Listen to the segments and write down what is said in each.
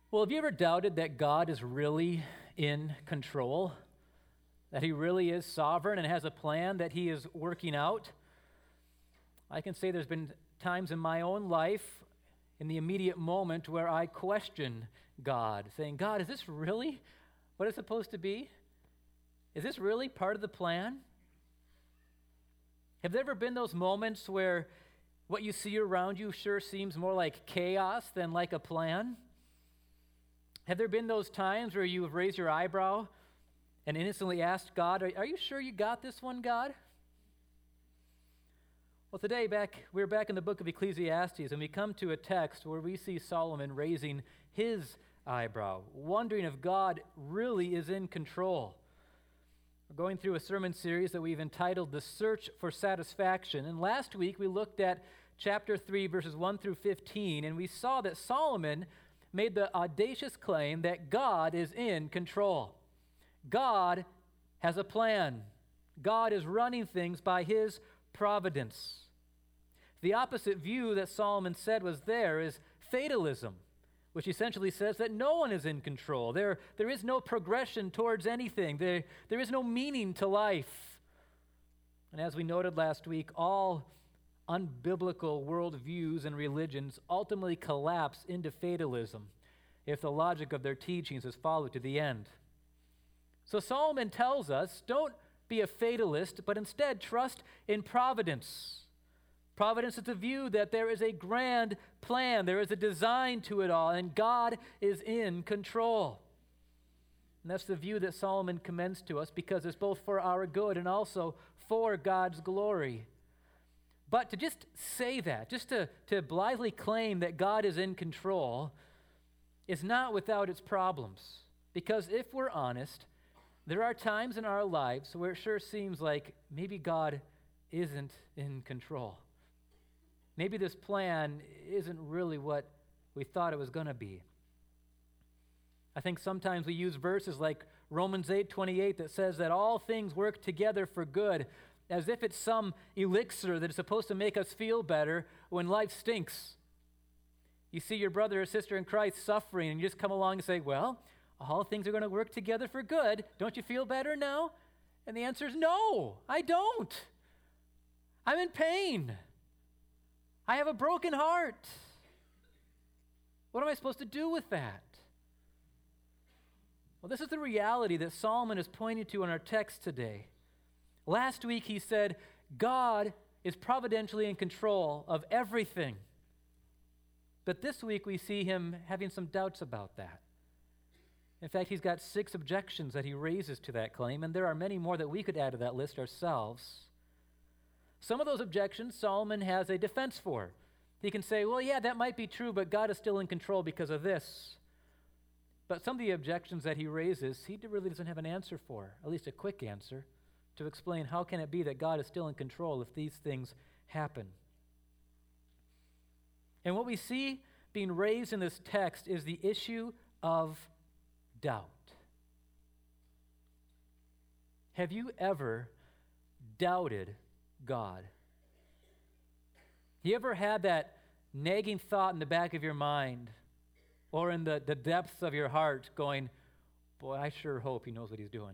Well, have you ever doubted that God is really in control? That He really is sovereign and has a plan that He is working out? I can say there's been times in my own life, in the immediate moment, where I question God, saying, God, is this really what it's supposed to be? Is this really part of the plan? Have there ever been those moments where what you see around you sure seems more like chaos than like a plan? Have there been those times where you have raised your eyebrow and innocently asked God, are you sure you got this one, God? Well, today we're back in the book of Ecclesiastes, and we come to a text where we see Solomon raising his eyebrow, wondering if God really is in control. We're going through a sermon series that we've entitled The Search for Satisfaction, and last week we looked at chapter 3, verses 1 through 15, and we saw that Solomon made the audacious claim that God is in control. God has a plan. God is running things by His providence. The opposite view that Solomon said was there is fatalism, which essentially says that no one is in control. There is no progression towards anything. There is no meaning to life. And as we noted last week, all unbiblical worldviews and religions ultimately collapse into fatalism if the logic of their teachings is followed to the end. So Solomon tells us, don't be a fatalist, but instead trust in providence. Providence is the view that there is a grand plan, there is a design to it all, and God is in control. And that's the view that Solomon commends to us because it's both for our good and also for God's glory. But to just say that, just to blithely claim that God is in control, is not without its problems. Because if we're honest, there are times in our lives where it sure seems like maybe God isn't in control. Maybe this plan isn't really what we thought it was going to be. I think sometimes we use verses like Romans 8:28 that says that all things work together for good, as if it's some elixir that is supposed to make us feel better when life stinks. You see your brother or sister in Christ suffering, and you just come along and say, well, all things are going to work together for good. Don't you feel better now? And the answer is no, I don't. I'm in pain. I have a broken heart. What am I supposed to do with that? Well, this is the reality that Solomon is pointing to in our text today. Last week he said, God is providentially in control of everything. But this week we see him having some doubts about that. In fact, he's got 6 objections that he raises to that claim, and there are many more that we could add to that list ourselves. Some of those objections Solomon has a defense for. He can say, well, yeah, that might be true, but God is still in control because of this. But some of the objections that he raises, he really doesn't have an answer for, at least a quick answer, to explain how can it be that God is still in control if these things happen. And what we see being raised in this text is the issue of doubt. Have you ever doubted God? You ever had that nagging thought in the back of your mind or in the depths of your heart going, boy, I sure hope he knows what he's doing?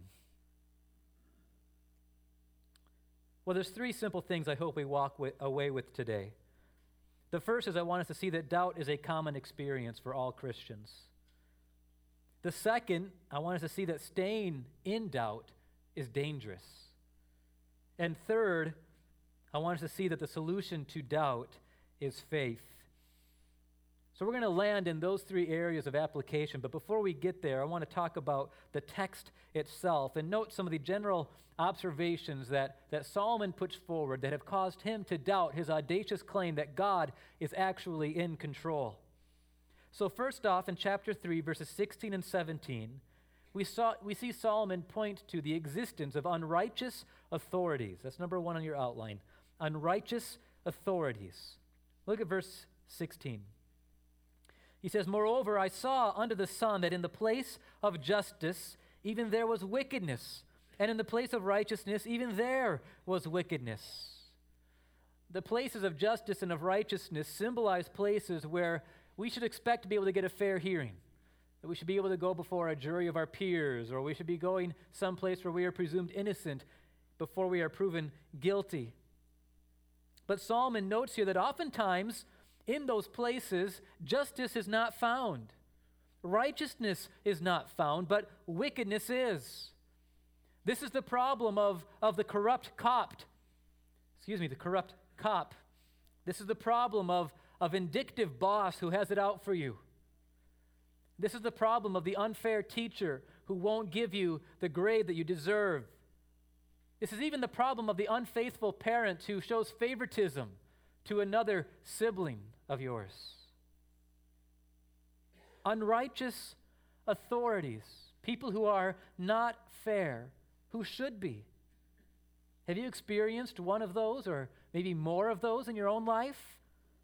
Well, there's 3 simple things I hope we walk away with today. The first is I want us to see that doubt is a common experience for all Christians. The second, I want us to see that staying in doubt is dangerous. And third, I want us to see that the solution to doubt is faith. So we're going to land in those 3 areas of application, but before we get there, I want to talk about the text itself and note some of the general observations that Solomon puts forward that have caused him to doubt his audacious claim that God is actually in control. So first off, in chapter 3, verses 16 and 17, we see Solomon point to the existence of unrighteous authorities. That's number 1 on your outline. Unrighteous authorities. Look at verse 16. He says, moreover, I saw under the sun that in the place of justice, even there was wickedness, and in the place of righteousness, even there was wickedness. The places of justice and of righteousness symbolize places where we should expect to be able to get a fair hearing. that we should be able to go before a jury of our peers, or we should be going someplace where we are presumed innocent before we are proven guilty. But Solomon notes here that oftentimes in those places, justice is not found. Righteousness is not found, but wickedness is. This is the problem of the corrupt the corrupt cop. This is the problem of a vindictive boss who has it out for you. This is the problem of the unfair teacher who won't give you the grade that you deserve. This is even the problem of the unfaithful parent who shows favoritism to another sibling of yours. Unrighteous authorities, people who are not fair, who should be. Have you experienced one of those, or maybe more of those in your own life?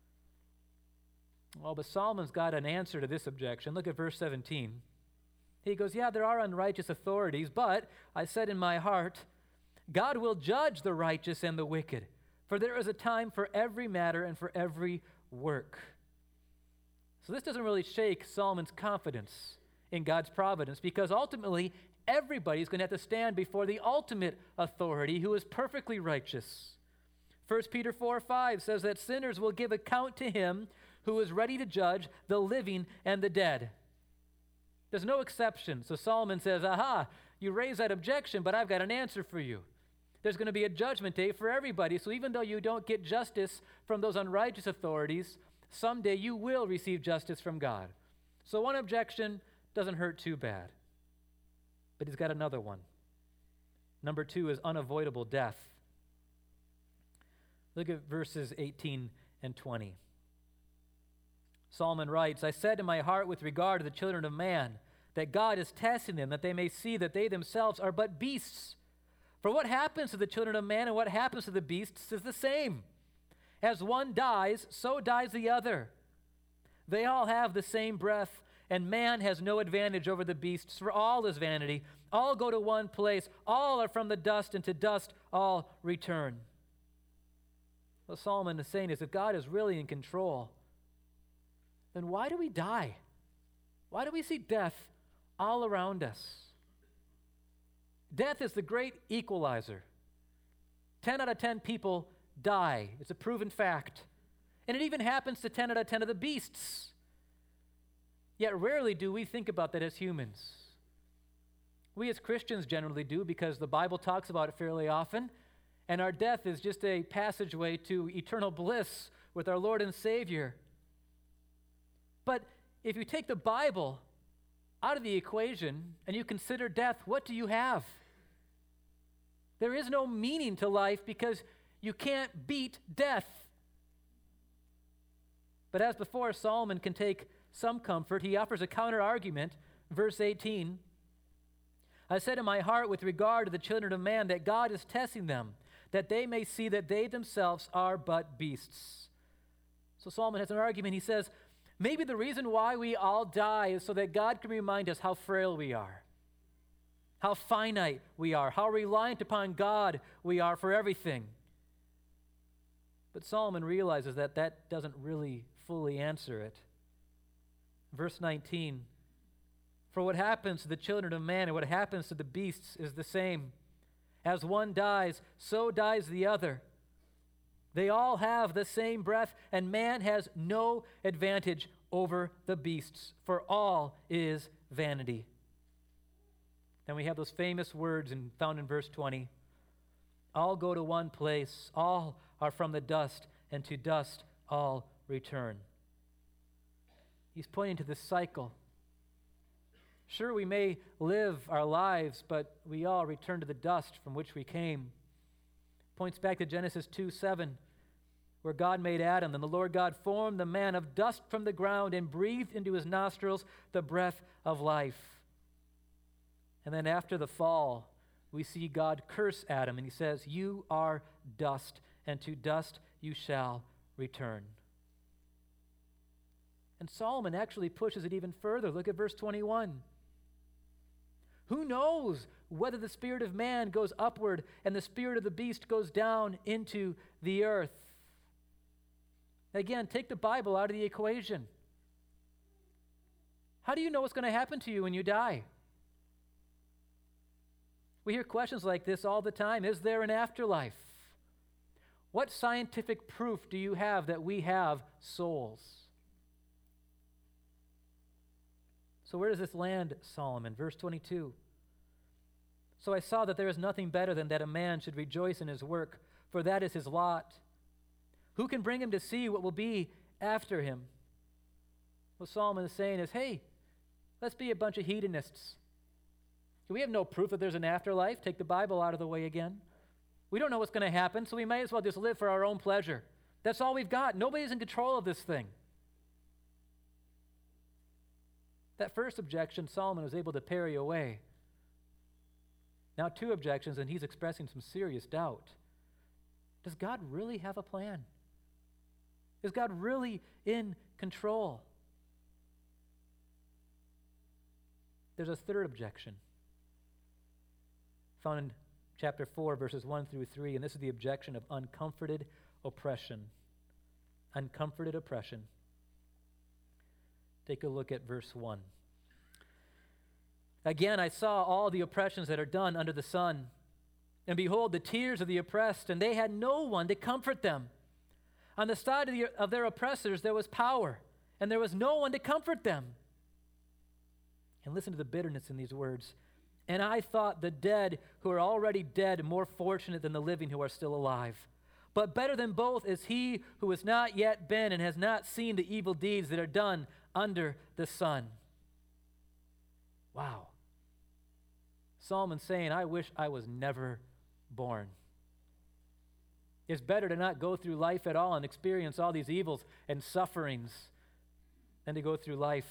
Well, but Solomon's got an answer to this objection. Look at verse 17. He goes, yeah, there are unrighteous authorities, but I said in my heart, God will judge the righteous and the wicked, for there is a time for every matter and for every work. So this doesn't really shake Solomon's confidence in God's providence, because ultimately everybody's going to have to stand before the ultimate authority who is perfectly righteous. 1 Peter 4:5 says that sinners will give account to him who is ready to judge the living and the dead. There's no exception. So Solomon says, aha, you raise that objection, but I've got an answer for you. There's going to be a judgment day for everybody. So even though you don't get justice from those unrighteous authorities, someday you will receive justice from God. So one objection doesn't hurt too bad. But he's got another one. Number 2 is unavoidable death. Look at verses 18 and 20. Solomon writes, I said in my heart with regard to the children of man, that God is testing them, that they may see that they themselves are but beasts. For what happens to the children of man and what happens to the beasts is the same. As one dies, so dies the other. They all have the same breath, and man has no advantage over the beasts, for all is vanity. All go to one place. All are from the dust, and to dust all return. What Solomon is saying is, if God is really in control, then why do we die? Why do we see death all around us? Death is the great equalizer. 10 out of 10 people die. It's a proven fact. And it even happens to 10 out of 10 of the beasts. Yet rarely do we think about that as humans. We as Christians generally do, because the Bible talks about it fairly often, and our death is just a passageway to eternal bliss with our Lord and Savior. But if you take the Bible out of the equation and you consider death, what do you have? There is no meaning to life because you can't beat death. But as before, Solomon can take some comfort. He offers a counter-argument. Verse 18, I said in my heart with regard to the children of man that God is testing them, that they may see that they themselves are but beasts. So Solomon has an argument. He says, maybe the reason why we all die is so that God can remind us how frail we are, how finite we are, how reliant upon God we are for everything. But Solomon realizes that that doesn't really fully answer it. Verse 19, for what happens to the children of man and what happens to the beasts is the same. As one dies, so dies the other. They all have the same breath, and man has no advantage over the beasts, for all is vanity. Then we have those famous words found in verse 20. All go to one place, all are from the dust, and to dust all return. He's pointing to this cycle. Sure, we may live our lives, but we all return to the dust from which we came. Points back to Genesis 2:7, where God made Adam, and the Lord God formed the man of dust from the ground and breathed into his nostrils the breath of life. And then after the fall, we see God curse Adam, and he says, you are dust, and to dust you shall return. And Solomon actually pushes it even further. Look at verse 21. Who knows whether the spirit of man goes upward and the spirit of the beast goes down into the earth? Again, take the Bible out of the equation. How do you know what's going to happen to you when you die? We hear questions like this all the time. Is there an afterlife? What scientific proof do you have that we have souls? So where does this land, Solomon? Verse 22. So I saw that there is nothing better than that a man should rejoice in his work, for that is his lot. Who can bring him to see what will be after him? What Solomon is saying is, hey, let's be a bunch of hedonists. We have no proof that there's an afterlife. Take the Bible out of the way again. We don't know what's going to happen, so we may as well just live for our own pleasure. That's all we've got. Nobody's in control of this thing. That first objection, Solomon was able to parry away. Now 2 objections, and he's expressing some serious doubt. Does God really have a plan? Is God really in control? There's a third objection found in chapter 4, verses 1 through 3, and this is the objection of uncomforted oppression. Uncomforted oppression. Take a look at verse 1. Again, I saw all the oppressions that are done under the sun, and behold, the tears of the oppressed, and they had no one to comfort them. On the side of their oppressors there was power, and there was no one to comfort them. And listen to the bitterness in these words. And I thought the dead who are already dead more fortunate than the living who are still alive. But better than both is he who has not yet been and has not seen the evil deeds that are done under the sun. Wow. Solomon's saying, I wish I was never born. It's better to not go through life at all and experience all these evils and sufferings than to go through life.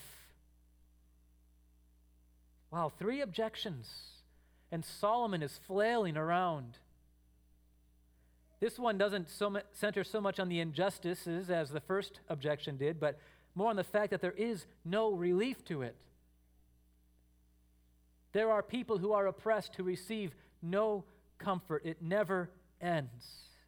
Wow, 3 objections, and Solomon is flailing around. This one doesn't center so much on the injustices as the first objection did, but more on the fact that there is no relief to it. There are people who are oppressed who receive no comfort. It never ends.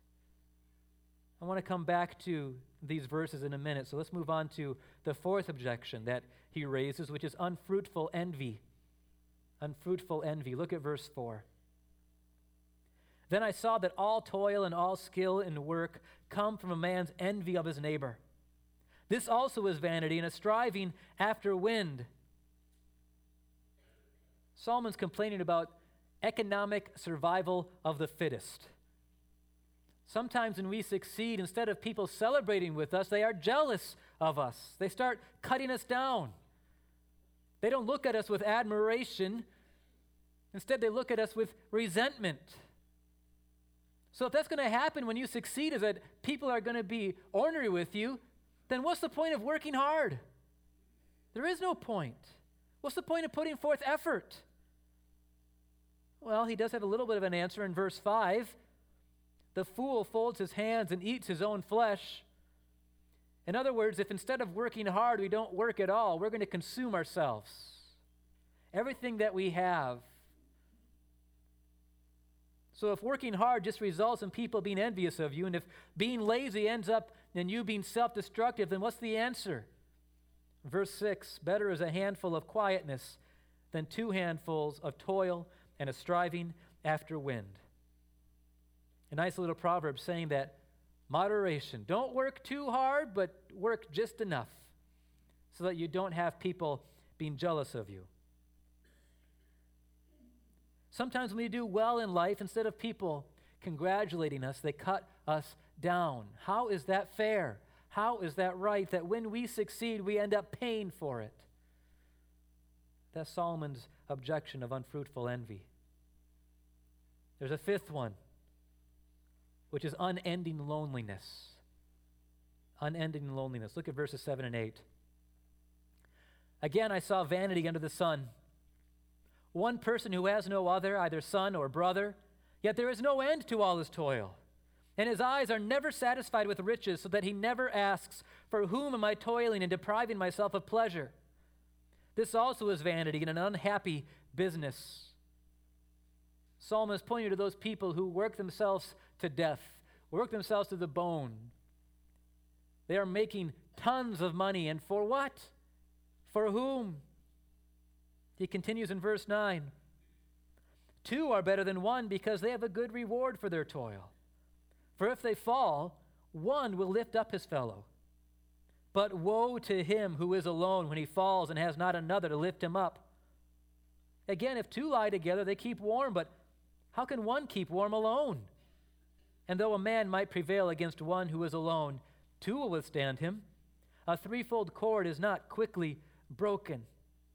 I want to come back to these verses in a minute, so let's move on to the 4th objection that he raises, which is unfruitful envy. Unfruitful envy. Look at verse 4. Then I saw that all toil and all skill in work come from a man's envy of his neighbor. This also is vanity and a striving after wind. Solomon's complaining about economic survival of the fittest. Sometimes when we succeed, instead of people celebrating with us, they are jealous of us. They start cutting us down. They don't look at us with admiration. Instead, they look at us with resentment. So if that's going to happen when you succeed, is that people are going to be ornery with you, then what's the point of working hard? There is no point. What's the point of putting forth effort? Well, he does have a little bit of an answer in verse 5. The fool folds his hands and eats his own flesh. In other words, if instead of working hard, we don't work at all, we're going to consume ourselves. Everything that we have. So if working hard just results in people being envious of you, and if being lazy ends up in you being self-destructive, then what's the answer? Verse 6, better is a handful of quietness than 2 handfuls of toil and a striving after wind. A nice little proverb saying that moderation. Don't work too hard, but work just enough so that you don't have people being jealous of you. Sometimes when we do well in life, instead of people congratulating us, they cut us down. How is that fair? How is that right that when we succeed, we end up paying for it? That's Solomon's objection of unfruitful envy. There's a 5th one, which is unending loneliness. Unending loneliness. Look at verses 7 and 8. Again, I saw vanity under the sun. One person who has no other, either son or brother, yet there is no end to all his toil. And his eyes are never satisfied with riches, so that he never asks, for whom am I toiling and depriving myself of pleasure? This also is vanity and an unhappy business. Solomon is pointing to those people who work themselves to death, work themselves to the bone. They are making tons of money, and for what? For whom? He continues in verse 9. Two are better than one because they have a good reward for their toil. For if they fall, one will lift up his fellow. But woe to him who is alone when he falls and has not another to lift him up. Again, if two lie together, they keep warm, but how can one keep warm alone? And though a man might prevail against one who is alone, two will withstand him. A threefold cord is not quickly broken.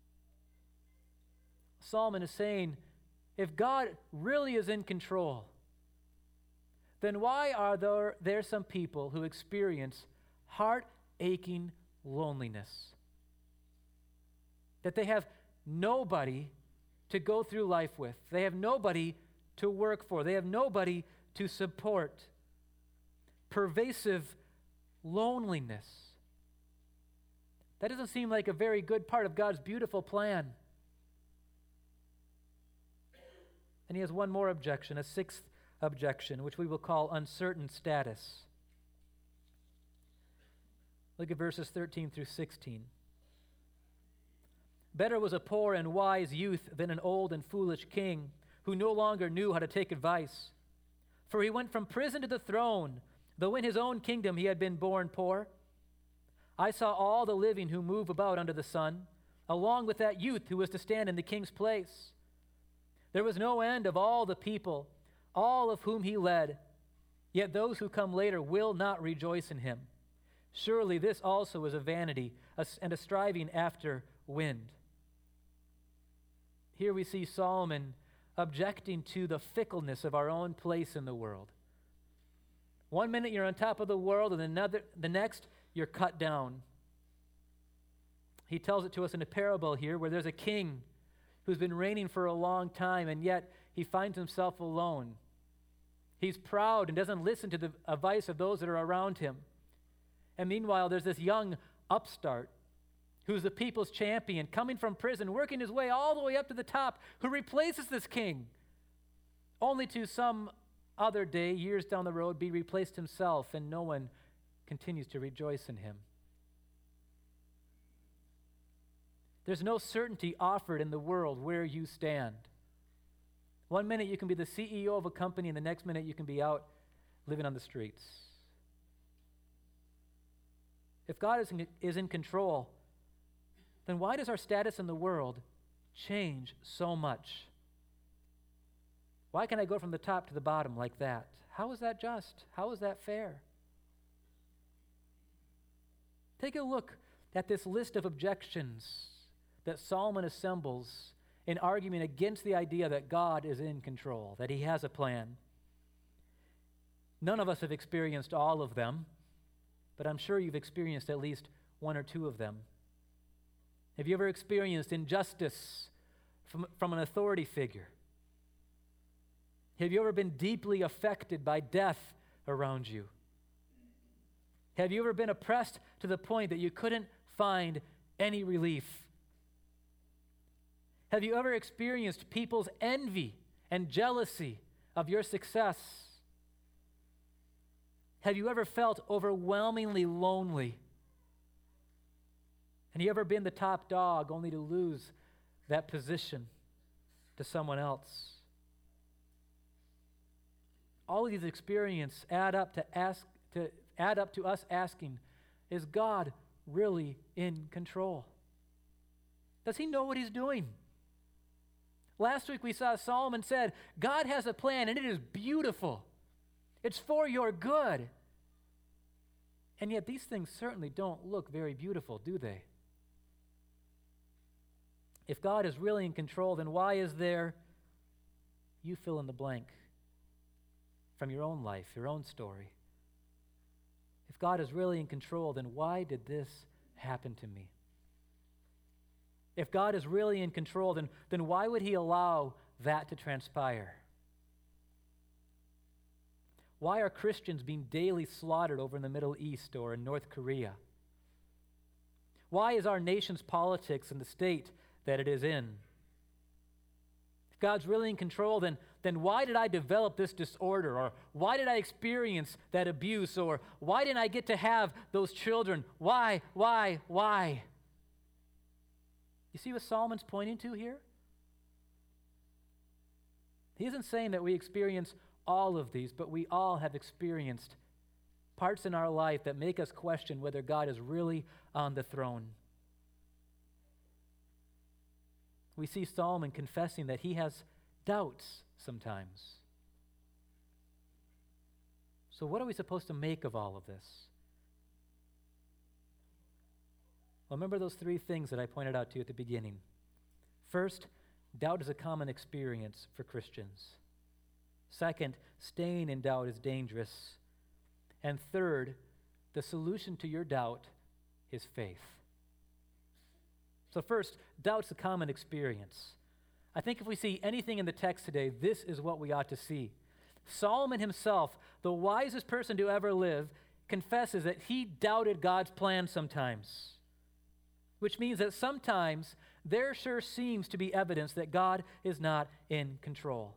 Solomon is saying, if God really is in control, then why are there some people who experience heart-aching loneliness? That they have nobody to go through life with. They have nobody to work for. They have nobody to support. Pervasive loneliness. That doesn't seem like a very good part of God's beautiful plan. And he has one more objection, a sixth objection, which we will call uncertain status. Look at verses 13 through 16. Better was a poor and wise youth than an old and foolish king who no longer knew how to take advice. For he went from prison to the throne, though in his own kingdom he had been born poor. I saw all the living who move about under the sun, along with that youth who was to stand in the king's place. There was no end of all the people, all of whom he led. Yet those who come later will not rejoice in him. Surely this also is a vanity and a striving after wind. Here we see Solomon objecting to the fickleness of our own place in the world. One minute you're on top of the world, and the next you're cut down. He tells it to us in a parable here where there's a king who's been reigning for a long time, and yet he finds himself alone. He's proud and doesn't listen to the advice of those that are around him. And meanwhile, there's this young upstart who's the people's champion, coming from prison, working his way all the way up to the top, who replaces this king, only to some other day, years down the road, be replaced himself, and no one continues to rejoice in him. There's no certainty offered in the world where you stand. One minute you can be the CEO of a company, and the next minute you can be out living on the streets. If God is in control, then why does our status in the world change so much? Why can I go from the top to the bottom like that? How is that just? How is that fair? Take a look at this list of objections that Solomon assembles in argument against the idea that God is in control, that he has a plan. None of us have experienced all of them, but I'm sure you've experienced at least one or two of them. Have you ever experienced injustice from an authority figure? Have you ever been deeply affected by death around you? Have you ever been oppressed to the point that you couldn't find any relief? Have you ever experienced people's envy and jealousy of your success? Have you ever felt overwhelmingly lonely? And you ever been the top dog only to lose that position to someone else? All of these experiences add up to us asking, is God really in control? Does he know what he's doing? Last week we saw Solomon said, God has a plan and it is beautiful. It's for your good. And yet these things certainly don't look very beautiful, do they? If God is really in control, then why is there, you fill in the blank from your own life, your own story. If God is really in control, then why did this happen to me? If God is really in control, then why would he allow that to transpire? Why are Christians being daily slaughtered over in the Middle East or in North Korea? Why is our nation's politics in the state that it is in? If God's really in control, then why did I develop this disorder? Or why did I experience that abuse? Or why didn't I get to have those children? Why? You see what Solomon's pointing to here? He isn't saying that we experience all of these, but we all have experienced parts in our life that make us question whether God is really on the throne. We see Solomon confessing that he has doubts sometimes. So what are we supposed to make of all of this? Well, remember those three things that I pointed out to you at the beginning. First, doubt is a common experience for Christians. Second, staying in doubt is dangerous. And third, the solution to your doubt is faith. So first, doubt's a common experience. I think if we see anything in the text today, this is what we ought to see. Solomon himself, the wisest person to ever live, confesses that he doubted God's plan sometimes, which means that sometimes there sure seems to be evidence that God is not in control.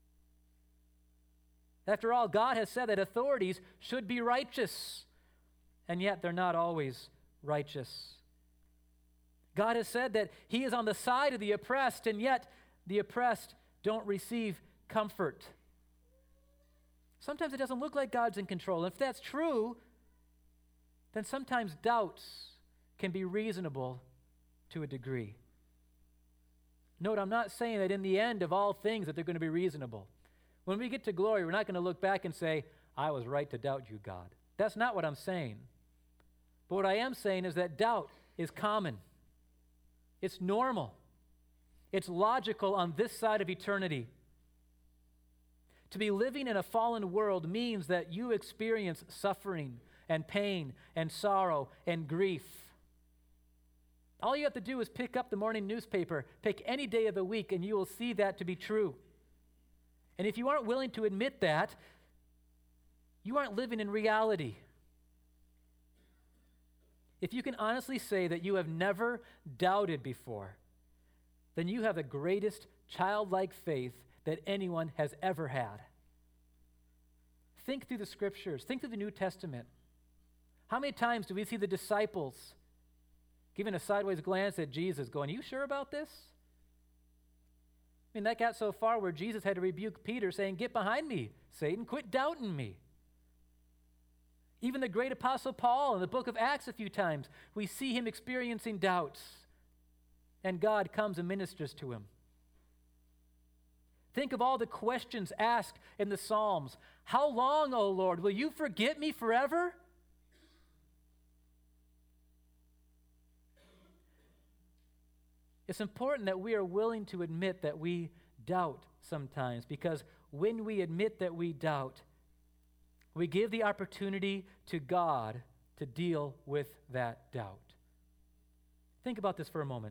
After all, God has said that authorities should be righteous, and yet they're not always righteous. God has said that he is on the side of the oppressed, and yet the oppressed don't receive comfort. Sometimes it doesn't look like God's in control. And if that's true, then sometimes doubts can be reasonable to a degree. Note, I'm not saying that in the end of all things that they're going to be reasonable. When we get to glory, we're not going to look back and say, I was right to doubt you, God. That's not what I'm saying. But what I am saying is that doubt is common. It's normal. It's logical on this side of eternity. To be living in a fallen world means that you experience suffering and pain and sorrow and grief. All you have to do is pick up the morning newspaper, pick any day of the week, and you will see that to be true. And if you aren't willing to admit that, you aren't living in reality. If you can honestly say that you have never doubted before, then you have the greatest childlike faith that anyone has ever had. Think through the scriptures. Think through the New Testament. How many times do we see the disciples giving a sideways glance at Jesus going, you sure about this? I mean, that got so far where Jesus had to rebuke Peter saying, get behind me, Satan, quit doubting me. Even the great apostle Paul in the book of Acts a few times, we see him experiencing doubts, and God comes and ministers to him. Think of all the questions asked in the Psalms. How long, O Lord, will you forget me forever? It's important that we are willing to admit that we doubt sometimes, because when we admit that we doubt, we give the opportunity to God to deal with that doubt. Think about this for a moment.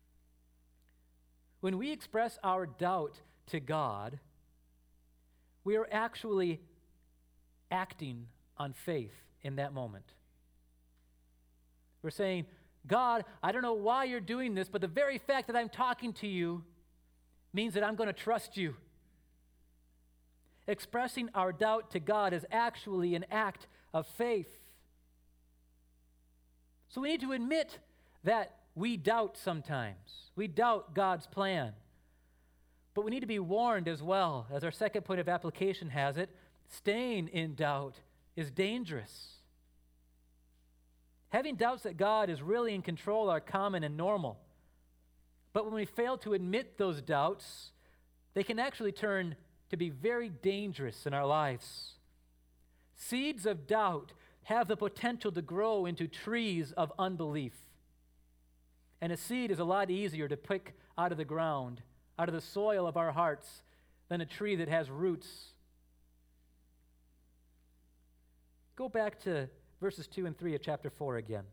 When we express our doubt to God, we are actually acting on faith in that moment. We're saying, God, I don't know why you're doing this, but the very fact that I'm talking to you means that I'm going to trust you. Expressing our doubt to God is actually an act of faith. So we need to admit that we doubt sometimes. We doubt God's plan. But we need to be warned as well, as our second point of application has it, staying in doubt is dangerous. Having doubts that God is really in control are common and normal. But when we fail to admit those doubts, they can actually turn to be very dangerous in our lives. Seeds of doubt have the potential to grow into trees of unbelief. And a seed is a lot easier to pick out of the ground, out of the soil of our hearts, than a tree that has roots. Go back to verses 2 and 3 of chapter 4 again.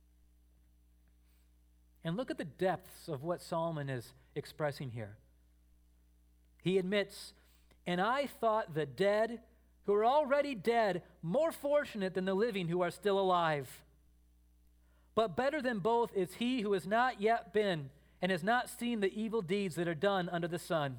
And look at the depths of what Solomon is expressing here. He admits, and I thought the dead who are already dead more fortunate than the living who are still alive. But better than both is he who has not yet been and has not seen the evil deeds that are done under the sun.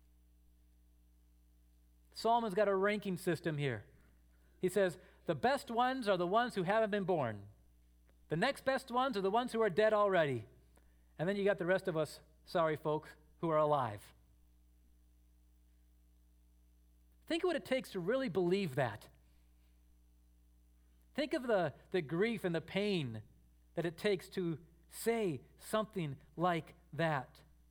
Solomon's got a ranking system here. He says, the best ones are the ones who haven't been born. The next best ones are the ones who are dead already. And then you got the rest of us, sorry folks, who are alive. Think of what it takes to really believe that. Think of the grief and the pain that it takes to say something like that.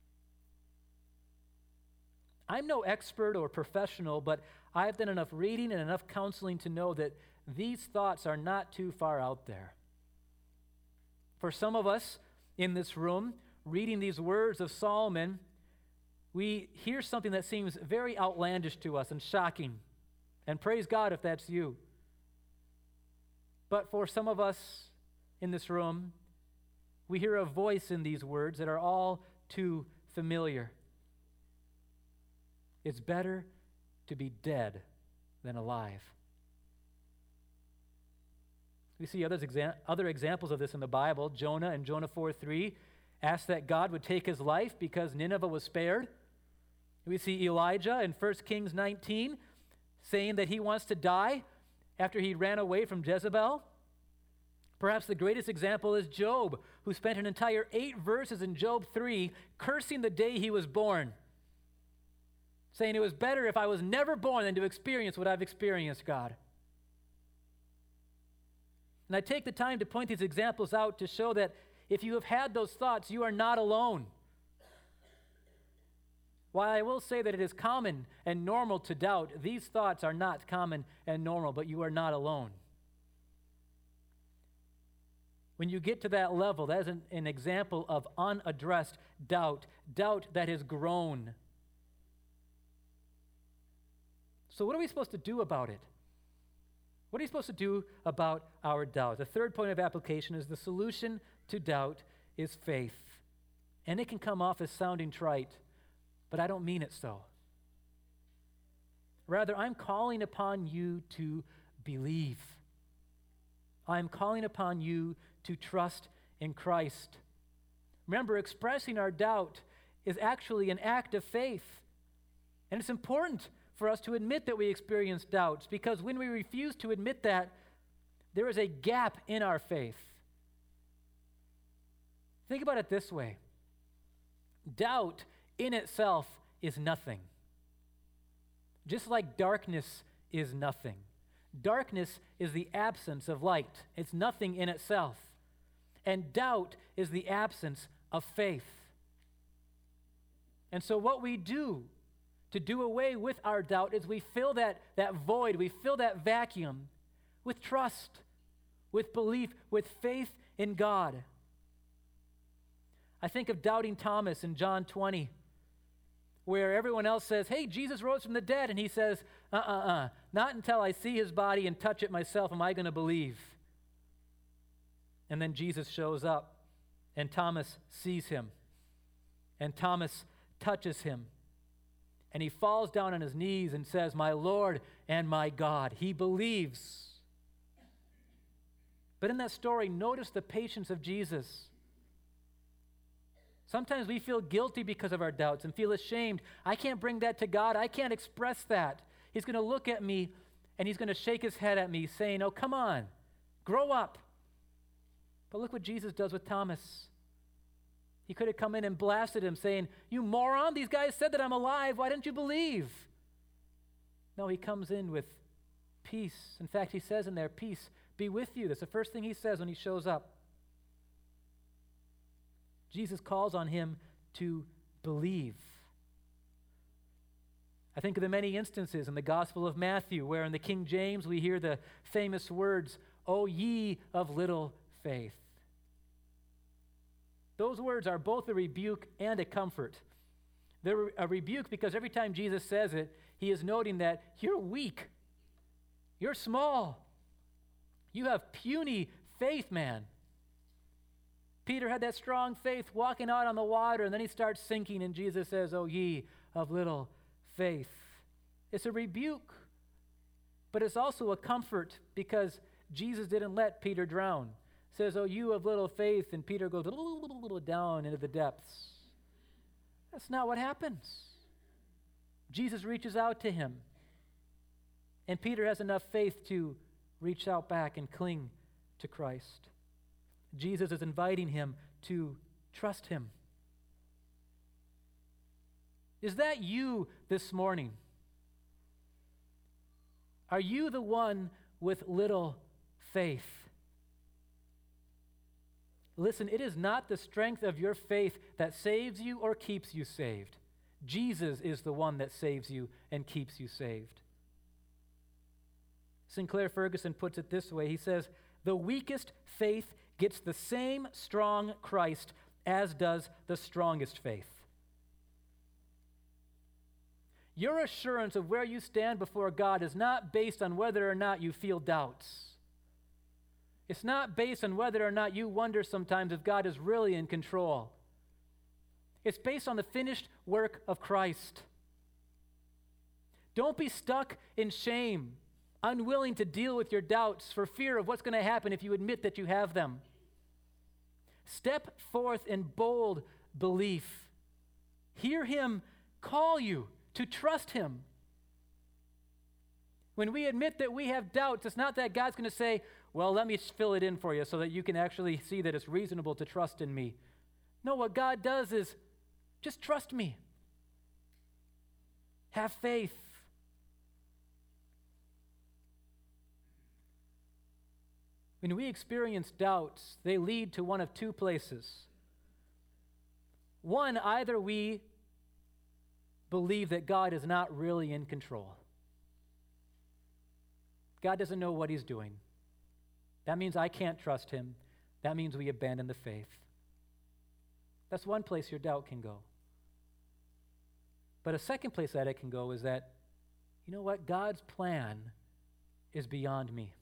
I'm no expert or professional, but I've done enough reading and enough counseling to know that these thoughts are not too far out there. For some of us in this room, reading these words of Solomon, we hear something that seems very outlandish to us and shocking. And praise God if that's you. But for some of us in this room, we hear a voice in these words that are all too familiar. It's better to be dead than alive. We see other examples of this in the Bible. Jonah in Jonah 4:3 asked that God would take his life because Nineveh was spared. We see Elijah in 1 Kings 19 saying that he wants to die after he ran away from Jezebel. Perhaps the greatest example is Job, who spent an entire 8 verses in Job 3 cursing the day he was born, saying it was better if I was never born than to experience what I've experienced, God. And I take the time to point these examples out to show that if you have had those thoughts, you are not alone. While I will say that it is common and normal to doubt, these thoughts are not common and normal, but you are not alone. When you get to that level, that is an example of unaddressed doubt that has grown. So what are we supposed to do about it? What are you supposed to do about our doubt? The third point of application is the solution to doubt is faith. And it can come off as sounding trite, but I don't mean it so. Rather, I'm calling upon you to believe. I'm calling upon you to trust in Christ. Remember, expressing our doubt is actually an act of faith. And it's important for us to admit that we experience doubts, because when we refuse to admit that, there is a gap in our faith. Think about it this way. Doubt in itself is nothing. Just like darkness is nothing. Darkness is the absence of light. It's nothing in itself. And doubt is the absence of faith. And so what we do to do away with our doubt is we fill that void, we fill that vacuum with trust, with belief, with faith in God. I think of doubting Thomas in John 20, where everyone else says, hey, Jesus rose from the dead, and he says, not until I see his body and touch it myself am I going to believe. And then Jesus shows up, and Thomas sees him, and Thomas touches him, and he falls down on his knees and says, my Lord and my God. He believes. But in that story, notice the patience of Jesus. Sometimes we feel guilty because of our doubts and feel ashamed. I can't bring that to God. I can't express that. He's going to look at me and he's going to shake his head at me saying, oh, come on, grow up. But look what Jesus does with Thomas. He could have come in and blasted him saying, you moron, these guys said that I'm alive. Why didn't you believe? No, he comes in with peace. In fact, he says in there, peace be with you. That's the first thing he says when he shows up. Jesus calls on him to believe. I think of the many instances in the Gospel of Matthew where in the King James we hear the famous words, O ye of little faith. Those words are both a rebuke and a comfort. They're a rebuke because every time Jesus says it, he is noting that you're weak. You're small. You have puny faith, man. Peter had that strong faith walking out on the water, and then he starts sinking, and Jesus says, O ye of little faith. It's a rebuke, but it's also a comfort because Jesus didn't let Peter drown. It says, oh, you of little faith, and Peter goes a little down into the depths. That's not what happens. Jesus reaches out to him, and Peter has enough faith to reach out back and cling to Christ. Jesus is inviting him to trust him. Is that you this morning? Are you the one with little faith? Listen, it is not the strength of your faith that saves you or keeps you saved. Jesus is the one that saves you and keeps you saved. Sinclair Ferguson puts it this way. He says, the weakest faith gets the same strong Christ as does the strongest faith. Your assurance of where you stand before God is not based on whether or not you feel doubts. It's not based on whether or not you wonder sometimes if God is really in control. It's based on the finished work of Christ. Don't be stuck in shame, unwilling to deal with your doubts for fear of what's going to happen if you admit that you have them. Step forth in bold belief. Hear him call you to trust him. When we admit that we have doubts, it's not that God's going to say, well, let me fill it in for you so that you can actually see that it's reasonable to trust in me. No, what God does is just trust me. Have faith. When we experience doubts, they lead to one of two places. One, either we believe that God is not really in control. God doesn't know what he's doing. That means I can't trust him. That means we abandon the faith. That's one place your doubt can go. But a second place that it can go is that, you know what? God's plan is beyond me.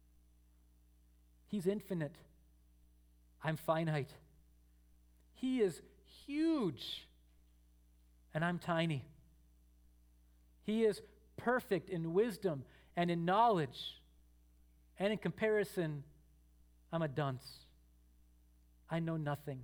He's infinite. I'm finite. He is huge, and I'm tiny. He is perfect in wisdom and in knowledge, and in comparison, I'm a dunce. I know nothing.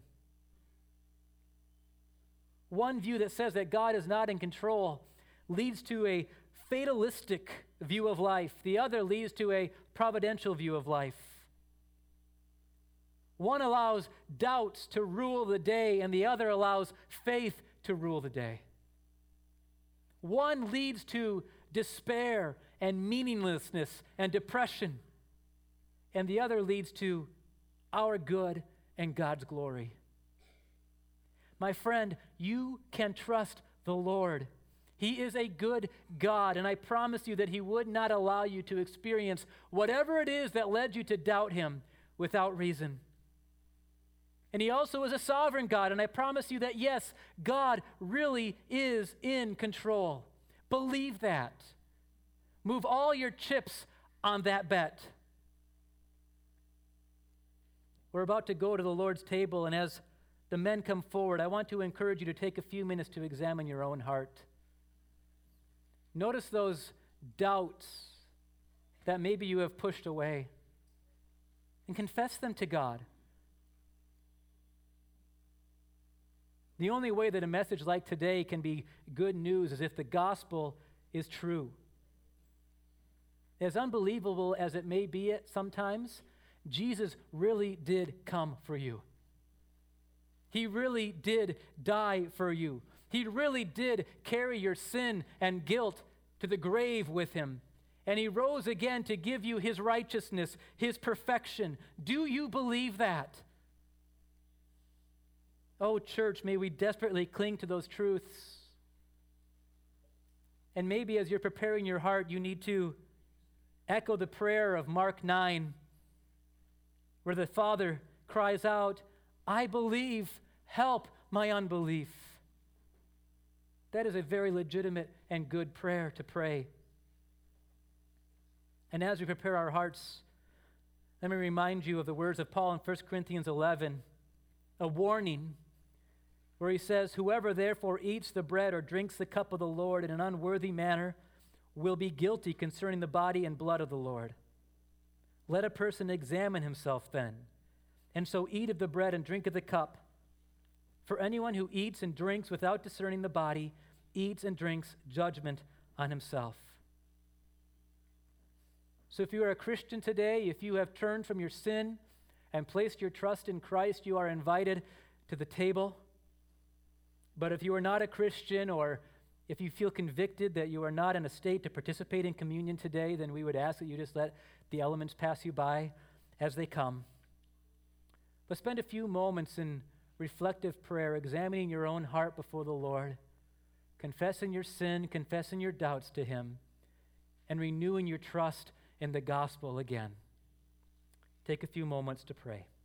One view that says that God is not in control leads to a fatalistic view of life. The other leads to a providential view of life. One allows doubts to rule the day, and the other allows faith to rule the day. One leads to despair and meaninglessness and depression, and the other leads to our good and God's glory. My friend, you can trust the Lord. He is a good God, and I promise you that he would not allow you to experience whatever it is that led you to doubt him without reason. And he also is a sovereign God, and I promise you that, yes, God really is in control. Believe that. Move all your chips on that bet. We're about to go to the Lord's table, and as the men come forward, I want to encourage you to take a few minutes to examine your own heart. Notice those doubts that maybe you have pushed away, and confess them to God. The only way that a message like today can be good news is if the gospel is true. As unbelievable as it may be at sometimes, Jesus really did come for you. He really did die for you. He really did carry your sin and guilt to the grave with him. And he rose again to give you his righteousness, his perfection. Do you believe that? Oh, church, may we desperately cling to those truths. And maybe as you're preparing your heart, you need to echo the prayer of Mark 9, where the Father cries out, I believe, help my unbelief. That is a very legitimate and good prayer to pray. And as we prepare our hearts, let me remind you of the words of Paul in 1 Corinthians 11, a warning where he says, whoever therefore eats the bread or drinks the cup of the Lord in an unworthy manner will be guilty concerning the body and blood of the Lord. Let a person examine himself then, and so eat of the bread and drink of the cup. For anyone who eats and drinks without discerning the body eats and drinks judgment on himself. So if you are a Christian today, if you have turned from your sin and placed your trust in Christ, you are invited to the table. But if you are not a Christian, or If you feel convicted that you are not in a state to participate in communion today, then we would ask that you just let the elements pass you by as they come. But spend a few moments in reflective prayer, examining your own heart before the Lord, confessing your sin, confessing your doubts to Him, and renewing your trust in the gospel again. Take a few moments to pray.